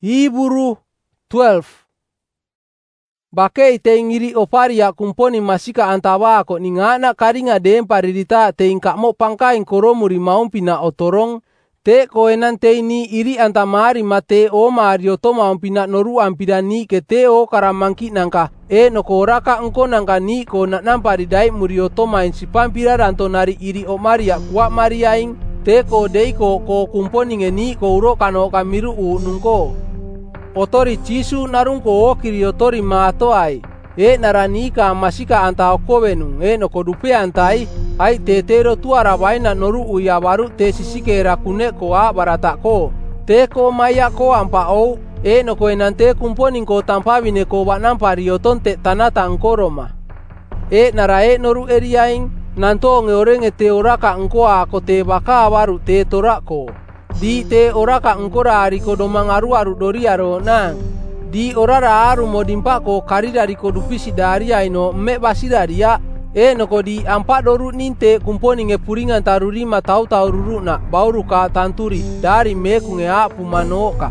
Hiburu 12. Bakei te ngiri opari ya kumponi masika antawa ko ningana karinga dem paririta te ingkamo pangkain koromuri maumpi na otorong te koenan te ni iri antamari mate o mario to maumpi na noru ampidani ke te o karamangki nangka no koraka engko nangka ni ko na nampari dai murio to main sipampira ranto nari iri o maria kuat mariaing te ko deiko ko kumponi ngeni ko uro kano kamiru nungko. Otori cisu narungko okiri otori matoai naranika masika anta okowenung no kodupe antai ai tetero tuara waina noru uya baru te sisike rakune ko a barata ko te ko maya ko ampa o no ko enante kumponing ko tampawine ko banampari otonte tanata angkoroma nara noru eriaing nanto ngeorenge te oraka engko ako te baka baru te torako di te oraka engkora ariko domang aru dori aro nang di orara aru modimpa ko karida riko dupisi daria ino me basidaria no ko di ampa doru ninte kumponi ngepuringan tarurima tau ruruna bauru ka tanturi dari meku nge apu manoka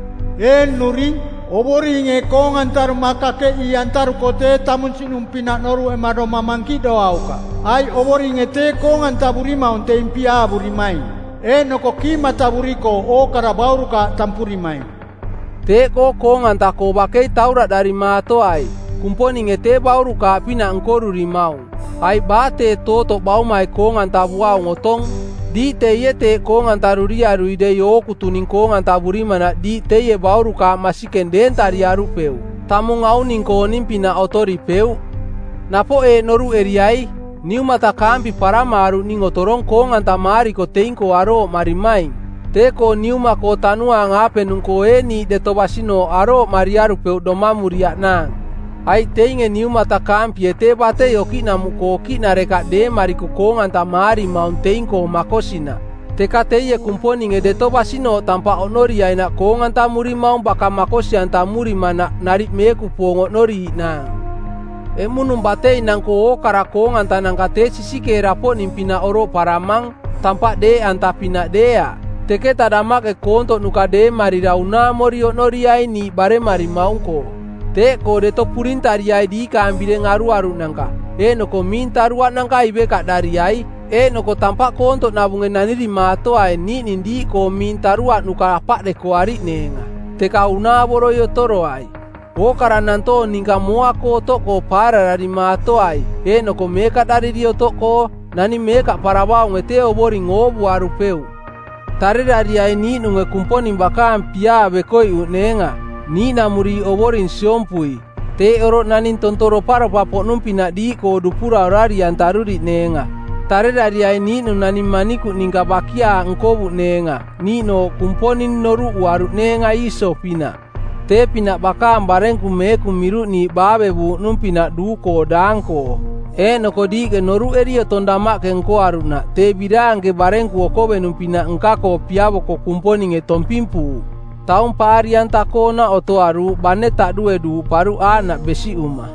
nuri obori nge kong antar makake i antar kote tamun sinumpina noru emado mamangki doauka ai obori nge te kong antaburima unte impia burimai no ko kima taburiko o karabauru ka tampuri mai te ko anta ko bakei taura dari mato ai kumponi ngete bauru ka pina angkoru rimau ai bate toto bau mai anta buau ngotong di te yete anta ruria ruide yo kutuning anta burimana di te ye bauru ka masiken dentari arupeu tamu ngauning ko nimpina otori peu napo noru eriai niu mata kampi para maru ningotorong anta mari ko teinko aro marimain te ko niuma ko tanua ngape nungko ni detobasino aro mariaru peu domamuria nang ai teinge niuma ta kampi te bate yoki namuko kina reka de mari ko anta mari maunteinko makosina te kateye kumponi nge detobasino tampa onori aina anta muri maung baka makosi anta muri mana nari meku pongo nori nang munum batei nangko kara anta nangka te sisike rapo nimpina oro paramang tampak de anta pina dea teke tadamak konto nukade mari rauna morio noriai ni bare mari maungko te ko de to purintariai di kambire ngaru nangka no ko minta ruat nangka ibe kak dariai no ko tampak konto nabungen nani di mato ai ni nindi ko minta ruat nuka pak de ko ari nenga te kauna boroyo toro ai o karananto ningka moa ko to ko para dari mato ai no ko meka dari dio to ko nani meka parabau ngete obori ngobu arupeu tare dari ai ni nunge kumponi baka pia bekoi unenga ni namuri oborin siompui te oro nanin tontoro para papo numpina di ko dupura rari antaruri nenga tare dari ai ni nunani maniku ningka bakia ngkobu nenga ni no kumponi noru waru nenga iso pina te pina baka barengku meku miru ni babebu numpina duko dangko no ko di ke noru erio tondama ke ngko aruna te bidang ke barengku okobe numpina ngkako piabo ko kumponi nge tompimpu taung parian takona oto aru bane tak duedu paru anak besi uma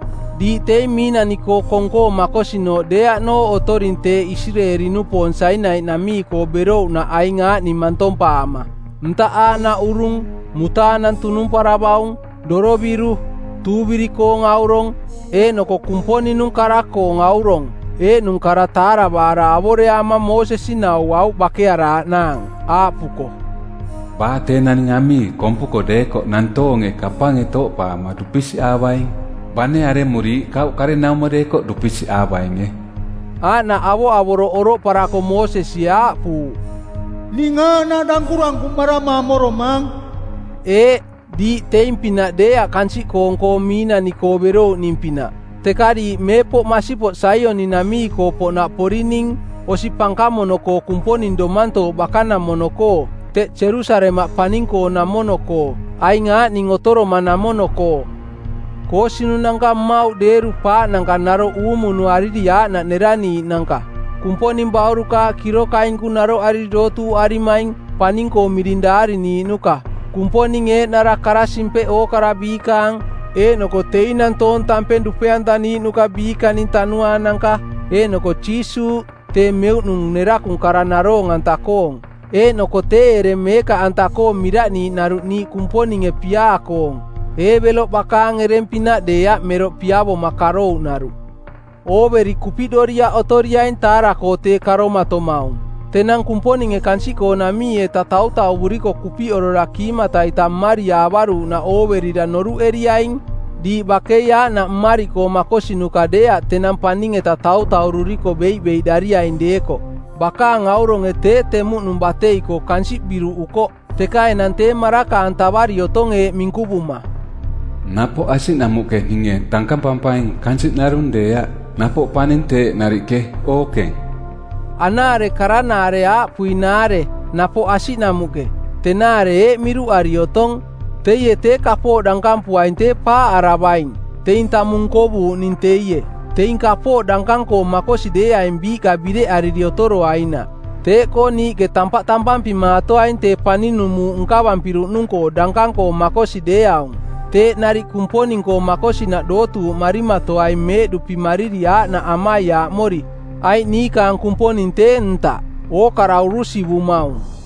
di te mina niko kongko makosino dea no otorinte isire rinu ponsai nai nami ko bero na ainga ni mantompa ama nta ana urung mutanan tunung parabaung doro biru tubiri ko ngaurong no ko kumponi nung karako ngaurong nung karatara bara abore ama Moses sinau au bakeara nang apuko bate nan ngami kompuko deko nantonge kapange to pa madupisi awaing bane are muri kau kare nama deko dupisi awainge ana awo aboro oro para ko Moses ya pu linga na dang kurang kumarama moromang di teimpina dea kansi kongko mina ni kobero nimpina tekadi mepo masipo sayo ni nami ko po na porining osipangkamo no ko kumponin domanto bakana monoko te Jerusalem paningko na monoko ainga ni ngotoro mana monoko ko sinunangka mau deru pa nangka naro umu nu aridia na nerani nangka kumponin bauruka kiro kainku naro aridotu arimaing paningko mirindari ni nuka kumponi nge nara karasimpe o karabikang noko teinan ton tampen dupean tani nuka bikanin tanua nangka noko cisu te meut nung nerakung karanaro ngantakong E nokote ere meka antako mira ni naru ni kumponi nge pia akong. E belok bakang erem pina deya merok piabo makaro naru. O beri kupidoria otoria intara kote karoma tomau. Tenang kumponi nge kansiko na mi e tatau buriko kupi ororaki mata ita maria baru na o beri da noru eriaing. Di bakeya na mariko makosi nukadea tenang paning e tatau ruriko bei daria indeko. Baka ngauro ngete temu numbatei ko kansi biru uko. Teka enante maraka antabari otonge mingkubuma. Napo asin amuke hinge tangkam pampaing kansit narunde ya napo paninte narike oke. Anare karanare a puinare napo asin amuke tenare miru ariotong teye te kapo dangkam puainte pa arabain te inta mungkobu ninteye te inkapo dangkangko makosi dea imbi kabide aridiotoro aina te ko ni ke tampak tampam pimato ainte paninumu ngkawampiru nungko dangkangko makosi deaung. Te nari kumponing ko makosi na dotu marima to ai me dupi mariria na amaya mori. Ai ni kang kumponing te enta. O karaurusi bumau.